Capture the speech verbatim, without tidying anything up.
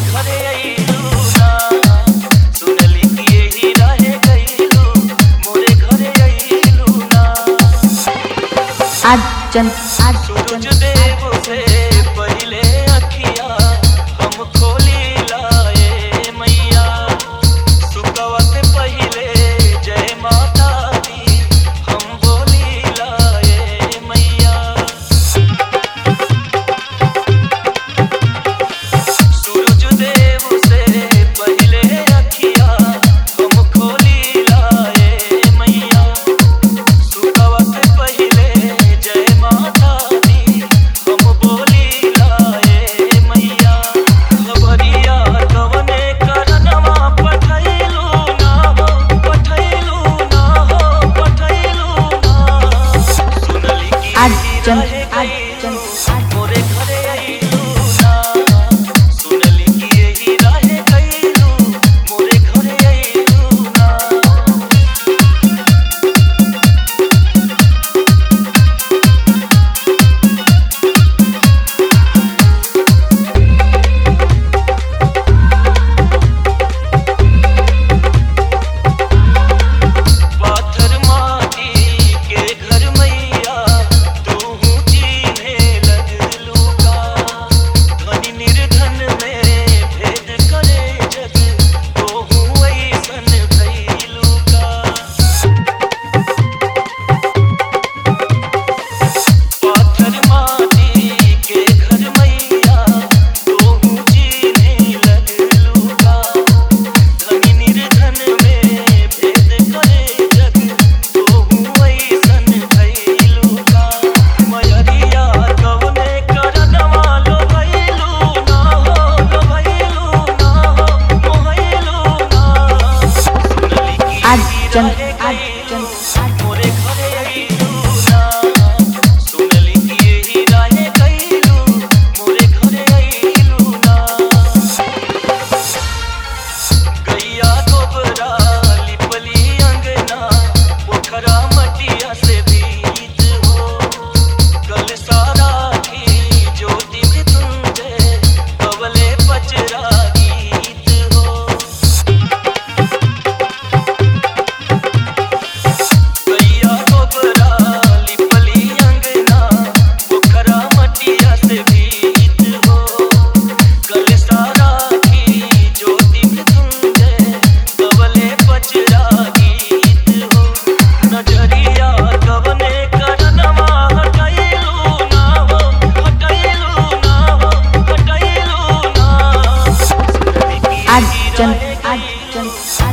घरे अइलू ना सुनली कि यही रहे गइलू मोरे घरे अइलू ना आज जन आज सूरज देव से पहिले अखिया हम खोली लाए मैया सुकवा से पहिले जय माता दी हम बोली लाए मैया सूरज देव से पहिले अखिया हम खोली लाए मैया सुकवा से पहिले जय माता दी हम बोली लाए मैया खबरिया कवने करनवा पठैलू ना हो पठैलू ना हो पठैलू ना सुनली कि आज जन रहे आज जन आज मोरे घरे अइलू ना सुनली कि यही रहे गइलू मोरे घरे अइलू ना पाथर माटी के घर मैया तूहू जीने लगलू का धनी निर्धन में भेद करे जग तोहू ऐसन भइलू का पाथर माटी के घर मैया तोहू जीने लगलू का धनी निर्धन में भेद करे जग तोहू ऐसन भइलू का मयरिया कवने करनवा लो भइलू ना हो लो भइलू ना हो मोहइलू ना सुनली कि आज जन रहे आज जन आज मोरे घरे अइलू ना सुनली कि यही रहे गइलू मोरे घरे अइलू ना गैया गोबरा लिपली अंगना पोखरा मटिया से भीत हो कल सारा की ज्योति मृत्युंजय कवले पचरा गीत हो गैया गोबरा लिपली अंगना पोखरा मटिया से भीत हो कल सारा की ज्योति मृत्युंजय कवले पचरा गीत हो नजरिया कवने करनवा हटैलू ना हो हटैलू ना हो हटैलू ना सुनली कि आज यही जन रहे आज गइलू जन